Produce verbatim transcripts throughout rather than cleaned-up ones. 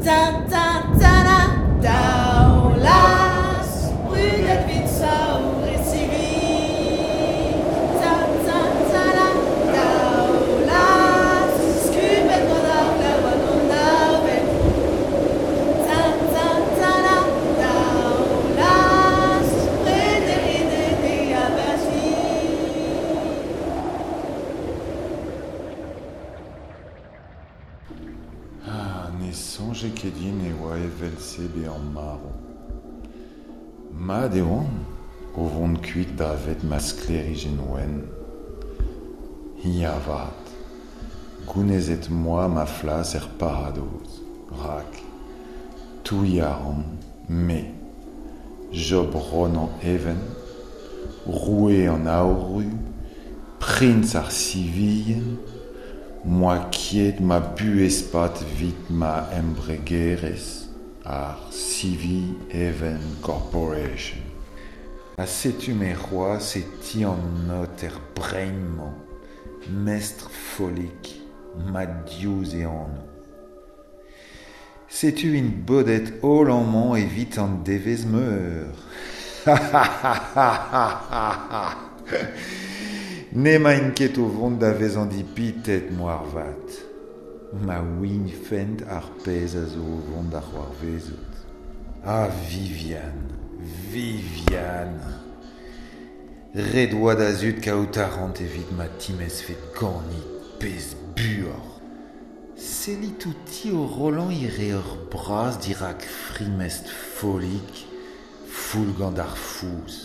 ta ta ta la daulas brüdet vid saure civil ta ta ta la daulas skubet no daula vanonave ta ta ta la daulas brüdet de abasi. Ne sonje ket din e oa evelse be an maro. Ma de oan, o vont kuit da vet ma sklerige noen. Hi vat, gounezet moi ma flas er paradoz, rak, touy an, me, job ron an even, roue an aoru, prins ar sivien, moi kiet ma bu espat vit ma embregeres ar Civi Even Corporation. A setu me roi se ti an not er brainman, mestre folik, ma diouz e an. Setu in bodet holanman evit an devez meur. Ha ha ha ha ha ha ha. Ne ma in ket o vont da vez an dipitet moar vat. Ma win fent ar pez a zo o vont da c'hoar vezot. Ah, Viviane, Viviane. Red oa da zut kaout arant evit ma timez fet ganit pez buor. Selit outi o Roland ire ur bras dirak frimest folik, foulgant ar fouz.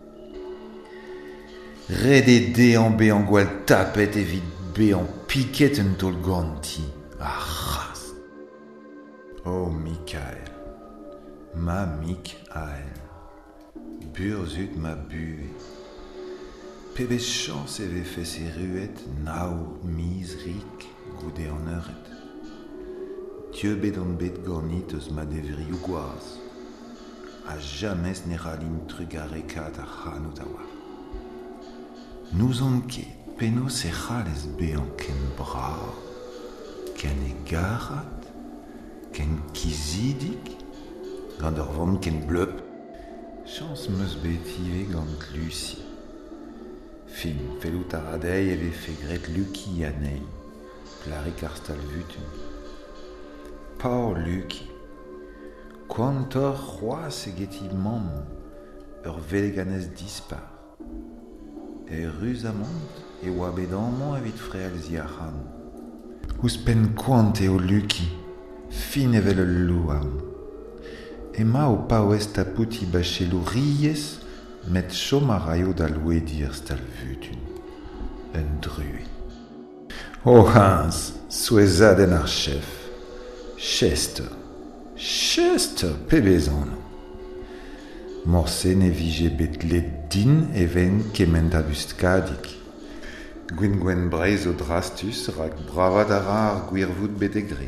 Red e de an be an gwal tapet evit be an piket un tol ganti. Ah, ras. Oh, Mikael. Ma Mikael. Burzut ma bue. Pebez chans eve fe se ruet nao miz rik goude an euret. Dieu bet an bet ganit eus ma devriou gwaz. A jamais ne ralin trugarekat ar c'hanout a war. Nous on ket penaos e c'hallez be an ken bra, ken e garat, ken kizidik, gant ur vant ken bleup. Chans meus betive gant Lucie. Fin, felout ar adei eve fe gret Luki anei, plarik ar stal vutun. Paor Luki, kwantor c'hoaz e geti mamm, ur veleganez dispar. E ruzamont e oa bet amañ evit freal ziachan. Ouzpen kwant eo Luki, fin evel ul louarn. Ema o pa ouez tapouti bachelou riez, met chom a raio da louedir stal vutun. Un drue. O hans, souezadenn ar chef. Chester. Chester, pebezan. Morse ne vije bet let din even kement a bustkadik. Gwin gwen breiz o drastus rak bravad ara ar gwirvout bedegre.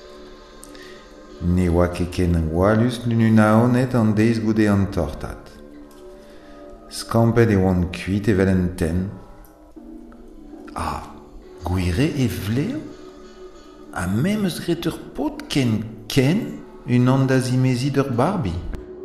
Ne oa keken an walus n'un aonet an deiz goude an tortat. Skampet e oan kuit evel en ten. Ah, gwire e vleo? A mem eus gret ur pot ken ken un an da zimezid ur Barbie.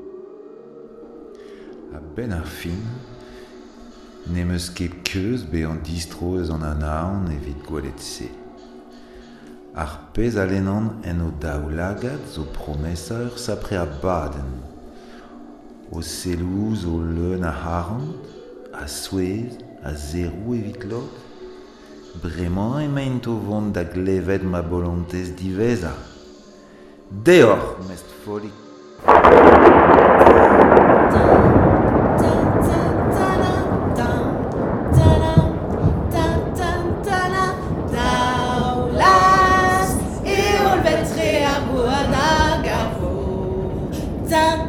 A ben ar fin, ne meus ket keuz be an distroz an an aon evit gwalet se. Ar pez alennan en o daoulagad zo promesa ur sapre a baden. O selouz o leun a harant, a souez, a zerou evit lot. Bremañ emaint o vont da glevet ma bolontez diveza. Deor, mest folik. Ta